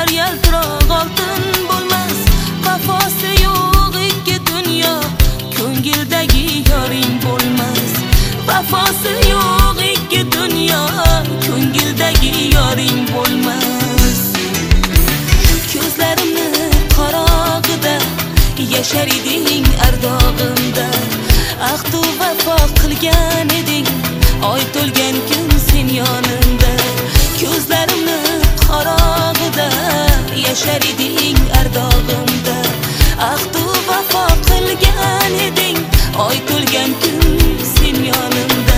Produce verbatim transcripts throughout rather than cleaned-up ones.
har yaltiroq oltin bo'lmas. Vafosi yo'q ikki dunyo, ko'ngildagi yoring bo'lmas. Vafosi yo'q ikki dunyo, ko'ngildagi yoring bo'lmas. Ko'zlarimni qorong'ida yashar eding ardog'imda. Ahdu vafo qilgan eding, oy to'lgan kun sen yonimda. Ko'zlarimni qorong'ida yashar eding ardog'imda. Ahdu vafo qilgan eding, oy to'lgan kun sen yonimda.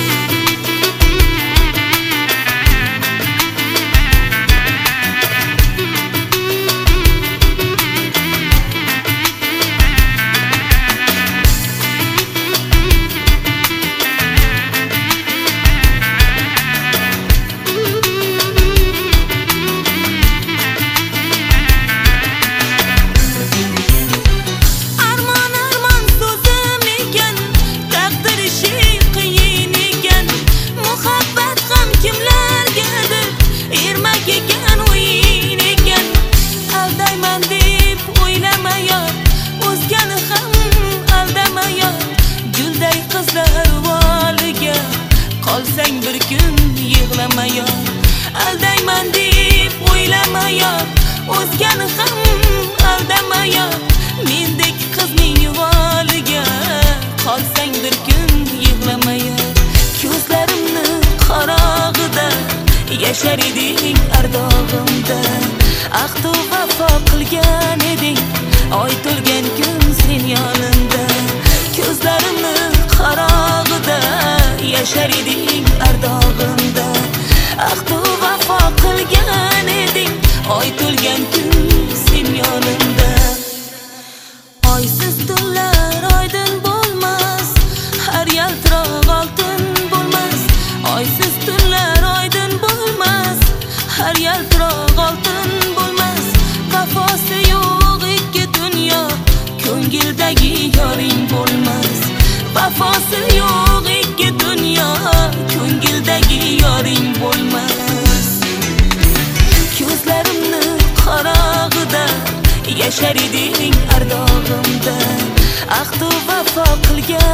Qolsang bir kun yig'lama yor, aldayman deb o'ylama yor, o'zgani ham aldama yor. Mendek qizning voliga qolsang bir kun yig'lama yor. Ko'zlarimni qorong'ida yashar eding ardog'imda. Ahdu vafo qilgan eding, oy to'lgan kun sen yonimda. Ko'zlarimni qorong'ida yashar eding ardog'imda. Ahdu vafo qilgan eding, oy to'lgan kun sen yonimda. Oysiz tunlar oydin bo'lmas, har yaltiroq oltin bo'lmas. Oysiz tunlar oydin bo'lmas, har yaltiroq oltin bo'lmas. Vafosi yo'q ikki dunyo, ko'ngildagi yoring bo'lmas. Vafosi yo'q ikki dunyo, ko'ngildagi yoring bo'lmas. Ko'zlarimni qorong'ida yashar eding ardog'imda. Ahdu vafo qilgan